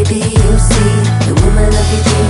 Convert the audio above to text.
baby, you'll see the woman of your dreams.